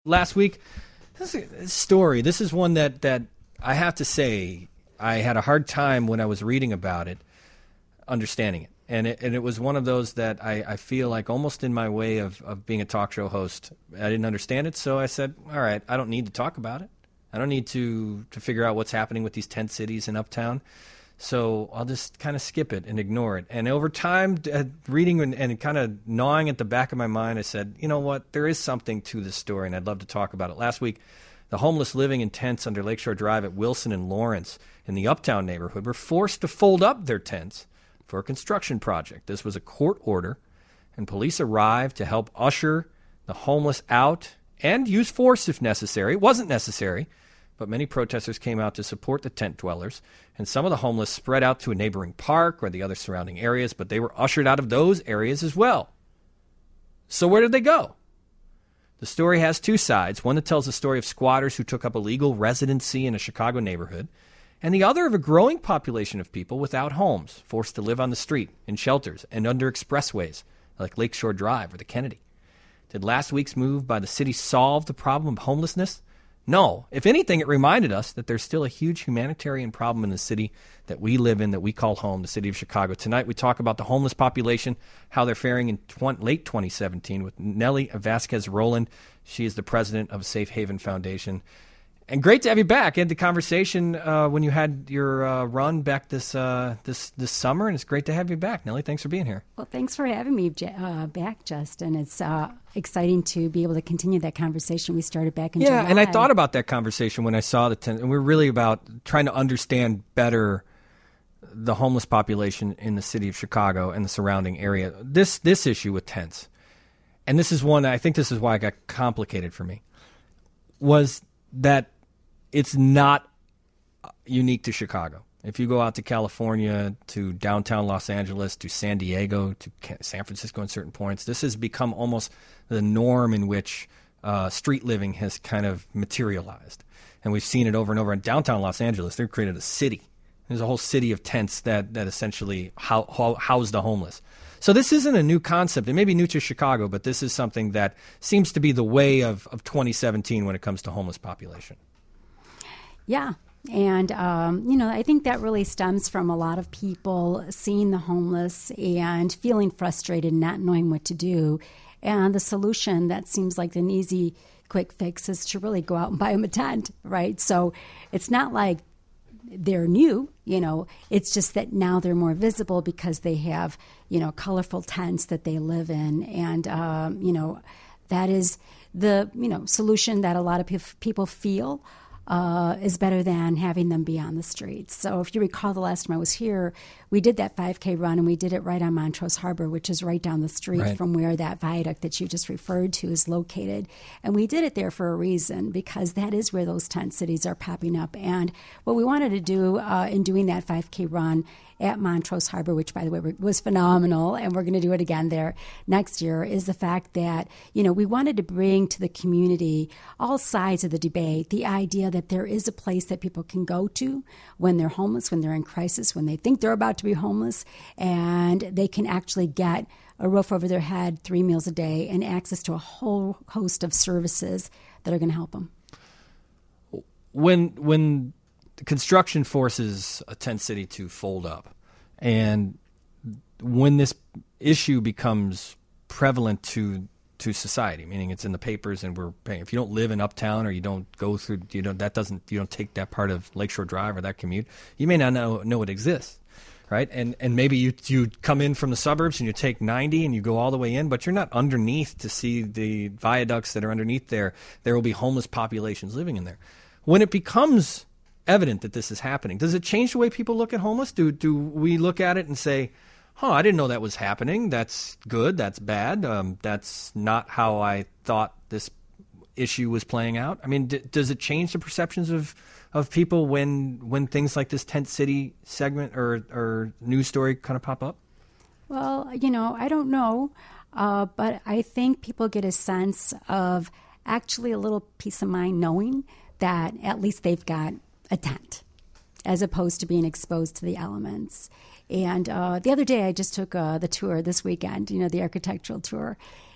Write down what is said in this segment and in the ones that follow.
Last week, this is a story. This is one that I have to say I had a hard time when I was reading about it, understanding it. And it was one of those that I feel like almost in my way of being a talk show host, I didn't understand it. So I said, all right, I don't need to talk about it. I don't need to figure out what's happening with these tent cities in Uptown. So I'll just kind of skip it and ignore it. And over time, reading and kind of gnawing at the back of my mind, I said, you know what, there is something to this story, and I'd love to talk about it. Last week, the homeless living in tents under Lakeshore Drive at Wilson and Lawrence in the Uptown neighborhood were forced to fold up their tents for a construction project. This was a court order, and police arrived to help usher the homeless out and use force if necessary. It wasn't necessary, but many protesters came out to support the tent dwellers, and some of the homeless spread out to a neighboring park or the other surrounding areas, but they were ushered out of those areas as well. So where did they go? The story has two sides, one that tells the story of squatters who took up illegal residency in a Chicago neighborhood, and the other of a growing population of people without homes, forced to live on the street, in shelters, and under expressways, like Lakeshore Drive or the Kennedy. Did last week's move by the city solve the problem of homelessness? No. If anything, it reminded us that there's still a huge humanitarian problem in the city that we live in, that we call home, the city of Chicago. Tonight we talk about the homeless population, how they're faring in late 2017 with Nellie Vasquez Rowland. She is the president of Safe Haven Foundation. And great to have you back. I had the conversation when you had your run back this summer, and it's great to have you back. Nellie, thanks for being here. Well, thanks for having me back, Justin. It's exciting to be able to continue that conversation we started back in July. Yeah, and I thought about that conversation when I saw the tent, and we're really about trying to understand better the homeless population in the city of Chicago and the surrounding area. This issue with tents, and this is one, I think this is why it got complicated for me, was that it's not unique to Chicago. If you go out to California, to downtown Los Angeles, to San Diego, to San Francisco at certain points, this has become almost the norm in which street living has kind of materialized. And we've seen it over and over. In downtown Los Angeles, they've created a city. There's a whole city of tents that essentially house the homeless. So this isn't a new concept. It may be new to Chicago, but this is something that seems to be the way of 2017 when it comes to homeless population. Yeah. And, I think that really stems from a lot of people seeing the homeless and feeling frustrated and not knowing what to do. And the solution that seems like an easy, quick fix is to really go out and buy them a tent, right? So it's not like they're new, it's just that now they're more visible because they have, colorful tents that they live in. And, that is the, solution that a lot of people feel is better than having them be on the streets. So if you recall, the last time I was here, we did that 5K run, and we did it right on Montrose Harbor, which is right down the street from where that viaduct that you just referred to is located. And we did it there for a reason, because that is where those tent cities are popping up. And what we wanted to do in doing that 5K run at Montrose Harbor, which, by the way, was phenomenal, and we're going to do it again there next year, is the fact that, we wanted to bring to the community all sides of the debate, the idea that there is a place that people can go to when they're homeless, when they're in crisis, when they think they're about to be homeless, and they can actually get a roof over their head, 3 meals a day, and access to a whole host of services that are going to help them. When construction forces a tent city to fold up, and when this issue becomes prevalent to society, meaning it's in the papers and we're paying, if you don't live in Uptown or you don't go through, you don't take that part of Lakeshore Drive or that commute, you may not know it exists, right? And maybe you come in from the suburbs and you take 90 and you go all the way in, but you're not underneath to see the viaducts that are underneath there. There will be homeless populations living in there. When it becomes evident that this is happening, does it change the way people look at homeless? Do we look at it and say, I didn't know that was happening. That's good. That's bad. That's not how I thought this issue was playing out. I mean, does it change the perceptions of people when things like this tent city segment or news story kind of pop up? Well, I don't know, but I think people get a sense of actually a little peace of mind knowing that at least they've got a tent, as opposed to being exposed to the elements. And the other day I just took the tour this weekend, the architectural tour.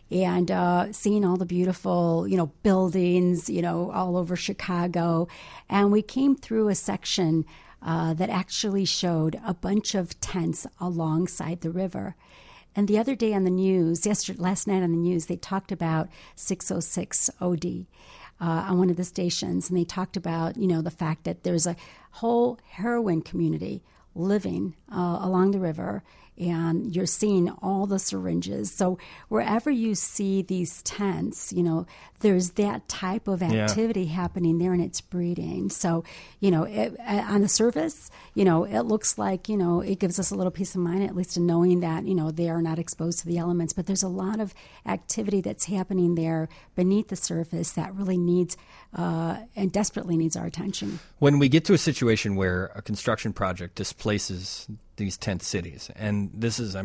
and seeing all the beautiful, buildings, all over Chicago. And we came through a section that actually showed a bunch of tents alongside the river. And the other day on the news, last night on the news, they talked about 606 OD on one of the stations, and they talked about, the fact that there's a whole heroin community living along the river, and you're seeing all the syringes. So wherever you see these tents, there's that type of activity happening there, and it's breeding. So, on the surface, it looks like, it gives us a little peace of mind, at least in knowing that, they are not exposed to the elements. But there's a lot of activity that's happening there beneath the surface that really needs and desperately needs our attention. When we get to a situation where a construction project displaces these tent cities, and this is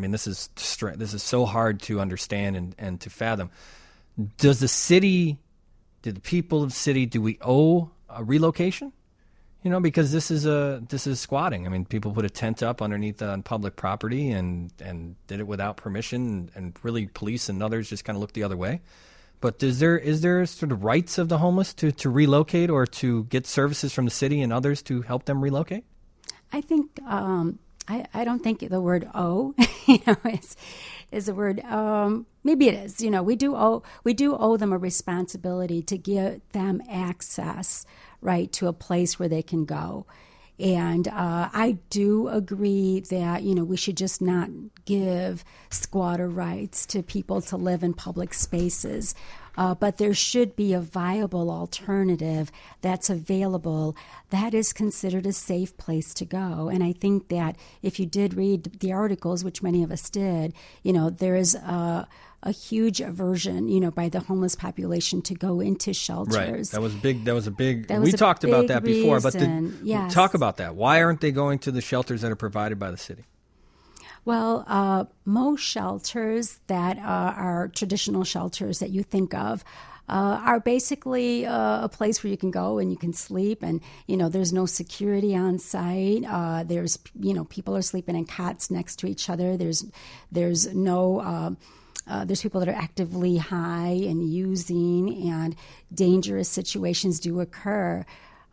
so hard to understand and to fathom. Do the people of the city, do we owe a relocation? Because this is squatting. I mean, people put a tent up underneath on public property and did it without permission, and really police and others just kind of looked the other way. But is there sort of rights of the homeless to relocate, or to get services from the city and others to help them relocate? I think I don't think the word "owe" is a word. Maybe it is. We do owe them a responsibility to give them access, right, to a place where they can go. And I do agree that, we should just not give squatter rights to people to live in public spaces. But there should be a viable alternative that's available that is considered a safe place to go. And I think that if you did read the articles, which many of us did, there is a huge aversion, by the homeless population to go into shelters. Right. That was big. We talked about that before, but yes. Talk about that. Why aren't they going to the shelters that are provided by the city? Well, most shelters that are traditional shelters that you think of are basically a place where you can go and you can sleep, and there's no security on site. There's people are sleeping in cots next to each other. There's no there's people that are actively high and using, and dangerous situations do occur.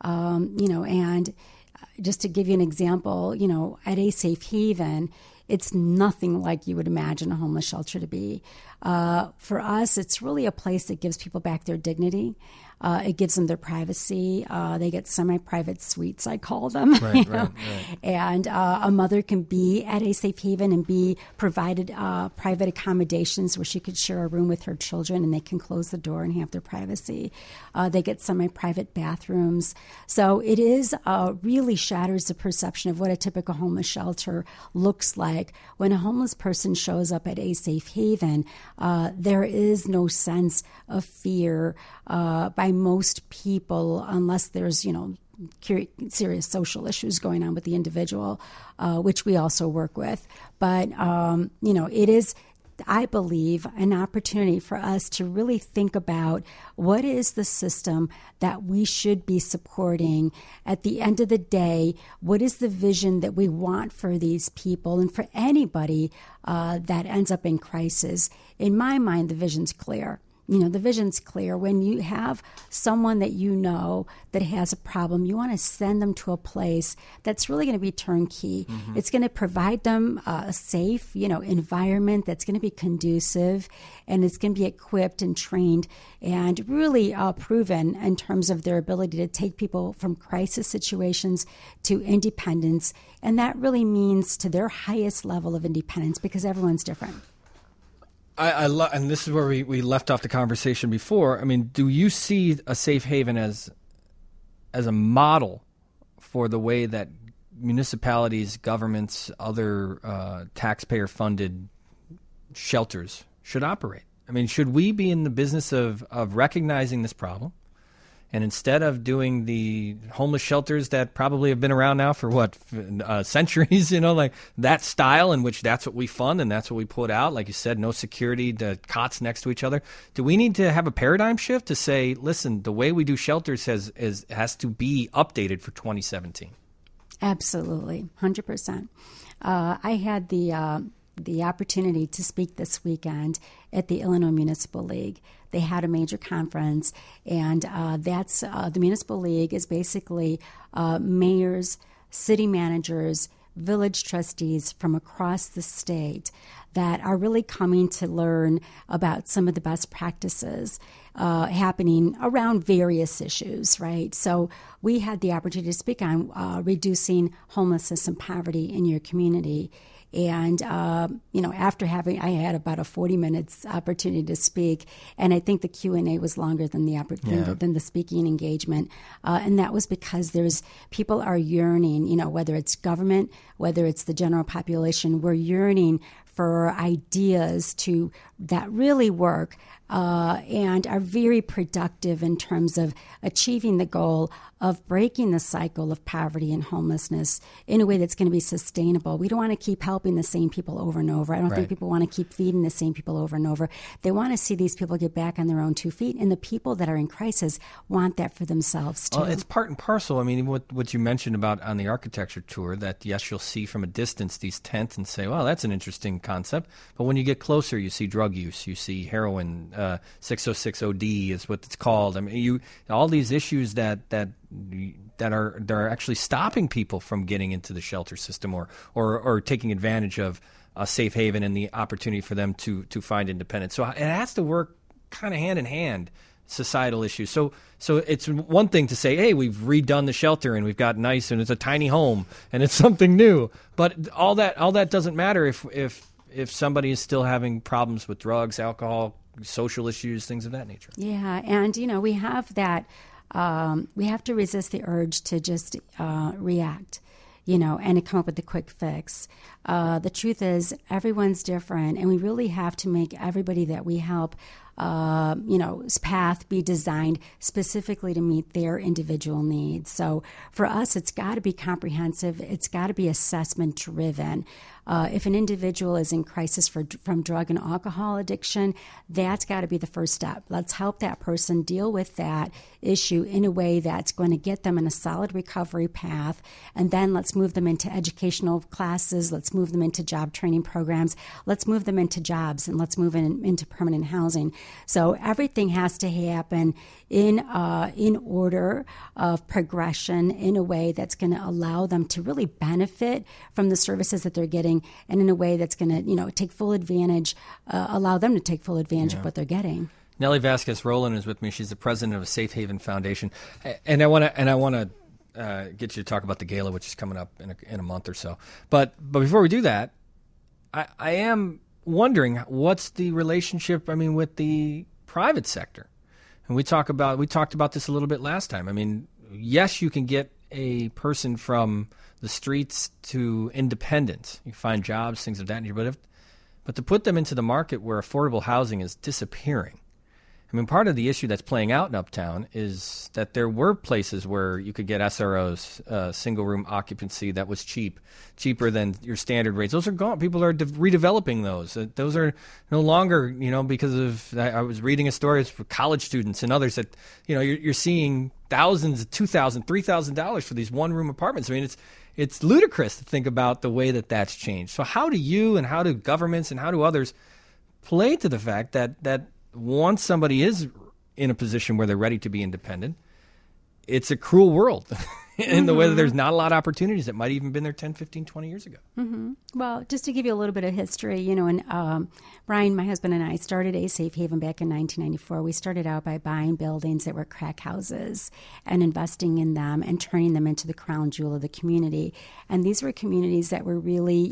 And just to give you an example, at A Safe Haven, it's nothing like you would imagine a homeless shelter to be. For us, it's really a place that gives people back their dignity. It gives them their privacy. They get semi-private suites, I call them. Right. And a mother can be at A Safe Haven and be provided private accommodations where she could share a room with her children, and they can close the door and have their privacy. They get semi-private bathrooms. So it really shatters the perception of what a typical homeless shelter looks like. When a homeless person shows up at A Safe Haven, there is no sense of fear by most people, unless there's, serious social issues going on with the individual, which we also work with. But, it is, I believe, an opportunity for us to really think about what is the system that we should be supporting. At the end of the day, what is the vision that we want for these people and for anybody that ends up in crisis? In my mind, the vision's clear. The vision's clear. When you have someone that that has a problem, you want to send them to a place that's really going to be turnkey. Mm-hmm. It's going to provide them a safe, environment that's going to be conducive, and it's going to be equipped and trained and really proven in terms of their ability to take people from crisis situations to independence. And that really means to their highest level of independence, because everyone's different. I love, and this is where we left off the conversation before. I mean, do you see a safe haven as a model for the way that municipalities, governments, other taxpayer-funded shelters should operate? I mean, should we be in the business of recognizing this problem? And instead of doing the homeless shelters that probably have been around now for centuries, like that style in which that's what we fund and that's what we put out, like you said, no security, the cots next to each other. Do we need to have a paradigm shift to say, listen, the way we do shelters has to be updated for 2017? Absolutely, 100%. I had the the opportunity to speak this weekend at the Illinois Municipal League. They had a major conference, and that's the Municipal League is basically mayors, city managers, village trustees from across the state that are really coming to learn about some of the best practices happening around various issues, right? So we had the opportunity to speak on reducing homelessness and poverty in your community. And, after I had about a 40 minutes opportunity to speak, and I think the Q&A was longer than than the speaking engagement. And that was because people are yearning, whether it's government, whether it's the general population, we're yearning for ideas that really work and are very productive in terms of achieving the goal of breaking the cycle of poverty and homelessness in a way that's going to be sustainable. We don't want to keep helping the same people over and over. I don't think people want to keep feeding the same people over and over. They want to see these people get back on their own 2 feet, and the people that are in crisis want that for themselves too. Well, it's part and parcel. I mean, what you mentioned about on the architecture tour, that yes, you'll see from a distance these tents and say, well, that's an interesting concept. But when you get closer, you see drug use, you see heroin, 606 OD is what it's called. I mean, all these issues that are actually stopping people from getting into the shelter system or taking advantage of a safe haven and the opportunity for them to find independence. So it has to work kind of hand in hand, societal issues. So it's one thing to say, hey, we've redone the shelter and we've got nice and it's a tiny home and it's something new. But all that doesn't matter if somebody is still having problems with drugs, alcohol, social issues, things of that nature. Yeah, and we have that. We have to resist the urge to just react, and to come up with a quick fix. The truth is, everyone's different, and we really have to make everybody that we help, path be designed specifically to meet their individual needs. So for us, it's got to be comprehensive. It's got to be assessment driven. If an individual is in crisis from drug and alcohol addiction, that's got to be the first step. Let's help that person deal with that issue in a way that's going to get them in a solid recovery path. And then let's move them into educational classes. Let's move them into job training programs. Let's move them into jobs, and let's move into permanent housing. So everything has to happen in order of progression in a way that's going to allow them to really benefit from the services that they're getting, and in a way that's going to, take full advantage, allow them to take full advantage of what they're getting. Nellie Vasquez Rowland is with me. She's the president of a Safe Haven Foundation, and I want to get you to talk about the gala, which is coming up in a month or so. But before we do that, I am wondering what's the relationship, with the private sector. And we talked about this a little bit last time. I mean, yes, you can get a person from the streets to independence. You find jobs, things of that nature. But to put them into the market where affordable housing is disappearing. Part of the issue that's playing out in Uptown is that there were places where you could get SROs, single-room occupancy that was cheaper than your standard rates. Those are gone. People are redeveloping those. Those are no longer, because of, I was reading a story for college students and others that, you're seeing thousands, $2,000, $3,000 for these one-room apartments. It's ludicrous to think about the way that's changed. So how do you and how do governments and how do others play to the fact that once somebody is in a position where they're ready to be independent, it's a cruel world in the way that there's not a lot of opportunities that might even been there 10, 15, 20 years ago. Mm-hmm. Well, just to give you a little bit of history, and Brian, my husband, and I started a Safe Haven back in 1994. We started out by buying buildings that were crack houses and investing in them and turning them into the crown jewel of the community. And these were communities that were really,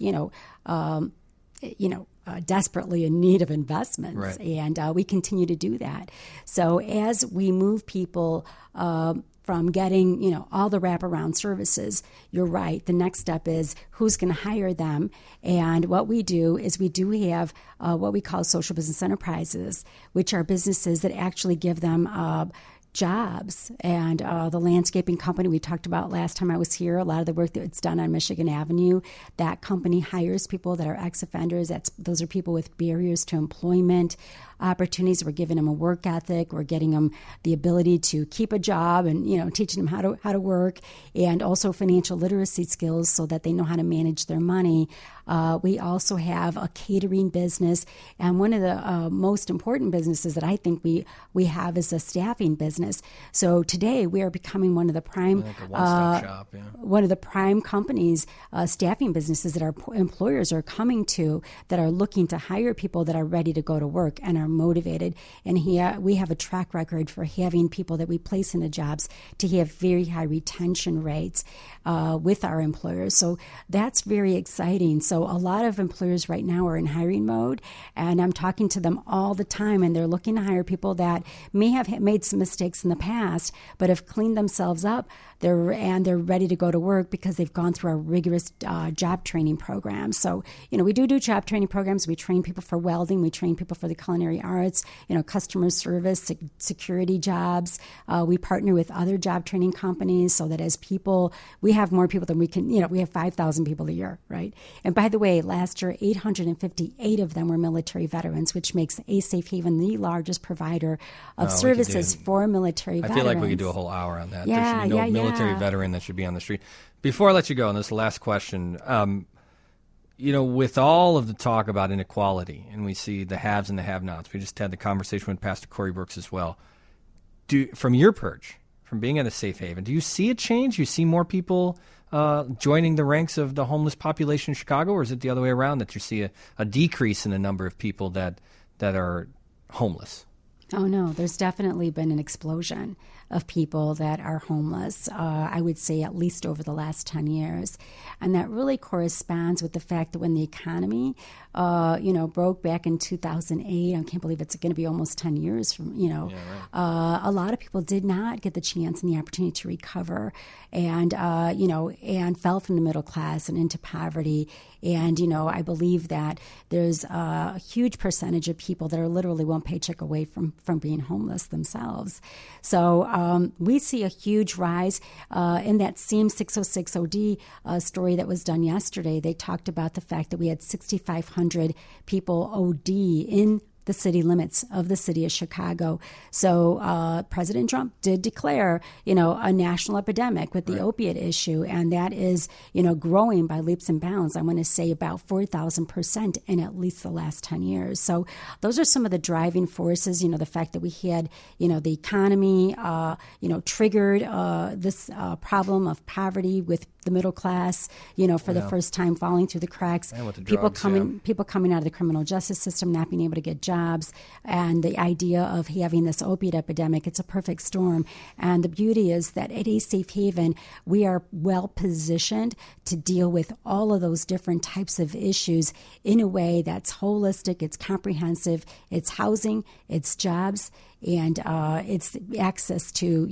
desperately in need of investments, right. And we continue to do that. So as we move people from getting, all the wraparound services, you're right. The next step is who's going to hire them. And what we do is we do have what we call social business enterprises, which are businesses that actually give them jobs. And the landscaping company we talked about last time I was here, a lot of the work that's done on Michigan Avenue, that company hires people that are ex-offenders. Those are people with barriers to employment. opportunities. We're giving them a work ethic. We're getting them the ability to keep a job and, teaching them how to work, and also financial literacy skills so that they know how to manage their money. We also have a catering business, and one of the most important businesses that I think we have is a staffing business. So today we are becoming one of the prime, like a one-stop shop, yeah. One of the prime companies, staffing businesses that our employers are coming to, that are looking to hire people that are ready to go to work and are motivated. And here we have a track record for having people that we place into jobs to have very high retention rates with our employers. So that's very exciting. So a lot of employers right now are in hiring mode, and I'm talking to them all the time, and they're looking to hire people that may have made some mistakes in the past, but have cleaned themselves up. They're ready to go to work because they've gone through our rigorous job training programs. So, we do job training programs. We train people for welding. We train people for the culinary arts, customer service, security jobs. We partner with other job training companies so that as people, we have more people than we can, we have 5,000 people a year, right? And by the way, last year, 858 of them were military veterans, which makes A Safe Haven the largest provider of services for military veterans. I feel like we could do a whole hour on that. There should be no military veteran that should be on the street. Before I let you go, and this is the last question, with all of the talk about inequality, and we see the haves and the have-nots, we just had the conversation with Pastor Corey Brooks as well. From your perch, from being at a Safe Haven, do you see a change? You see more people joining the ranks of the homeless population in Chicago, or is it the other way around, that you see a decrease in the number of people that are homeless? Oh, no, there's definitely been an explosion of people that are homeless, I would say at least over the last 10 years. And that really corresponds with the fact that when the economy, broke back in 2008, I can't believe it's going to be almost 10 years from, a lot of people did not get the chance and the opportunity to recover and fell from the middle class and into poverty. And, I believe that there's a huge percentage of people that are literally one paycheck away from being homeless themselves. So we see a huge rise in that same 606OD story that was done yesterday. They talked about the fact that we had 6,500 people OD in the city limits of the city of Chicago. So President Trump did declare, a national epidemic with the opiate issue, and that is, growing by leaps and bounds. I want to say about 4,000% in at least the last 10 years. So those are some of the driving forces, the fact that we had, the economy, triggered this problem of poverty with the middle class, for the first time falling through the cracks. And with the people drugs, coming out of the criminal justice system, not being able to get jobs, and the idea of having this opiate epidemic. It's a perfect storm. And the beauty is that at A Safe Haven, we are well positioned to deal with all of those different types of issues in a way that's holistic, it's comprehensive, it's housing, it's jobs, and it's access to,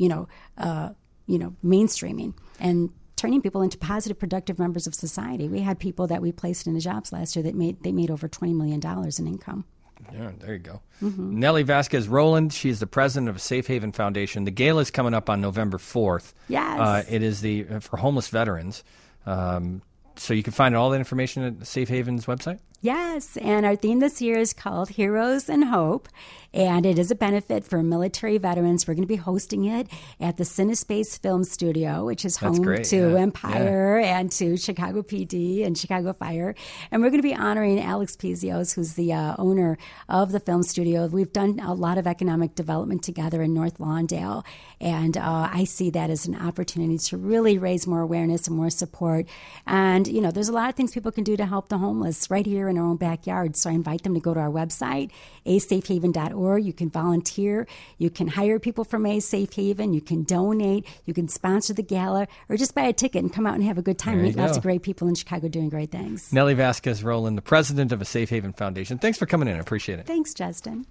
mainstreaming and turning people into positive, productive members of society. We had people that we placed into jobs last year that made over $20 million in income. Yeah, there you go. Mm-hmm. Nellie Vasquez Rowland, she is the president of Safe Haven Foundation. The gala is coming up on November 4th. Yes. It is for homeless veterans. So you can find all that information at Safe Haven's website? Yes, and our theme this year is called Heroes and Hope, and it is a benefit for military veterans. We're going to be hosting it at the CineSpace Film Studio, which is home to Empire and to Chicago PD and Chicago Fire. And we're going to be honoring Alex Pizios, who's the owner of the film studio. We've done a lot of economic development together in North Lawndale, and I see that as an opportunity to really raise more awareness and more support. And, there's a lot of things people can do to help the homeless right here in our own backyard. So I invite them to go to our website, asafehaven.org. You can volunteer. You can hire people from A Safe Haven. You can donate. You can sponsor the gala, or just buy a ticket and come out and have a good time. Meet lots of great people in Chicago doing great things. Nellie Vasquez Rowland, the president of a Safe Haven Foundation. Thanks for coming in. I appreciate it. Thanks, Justin.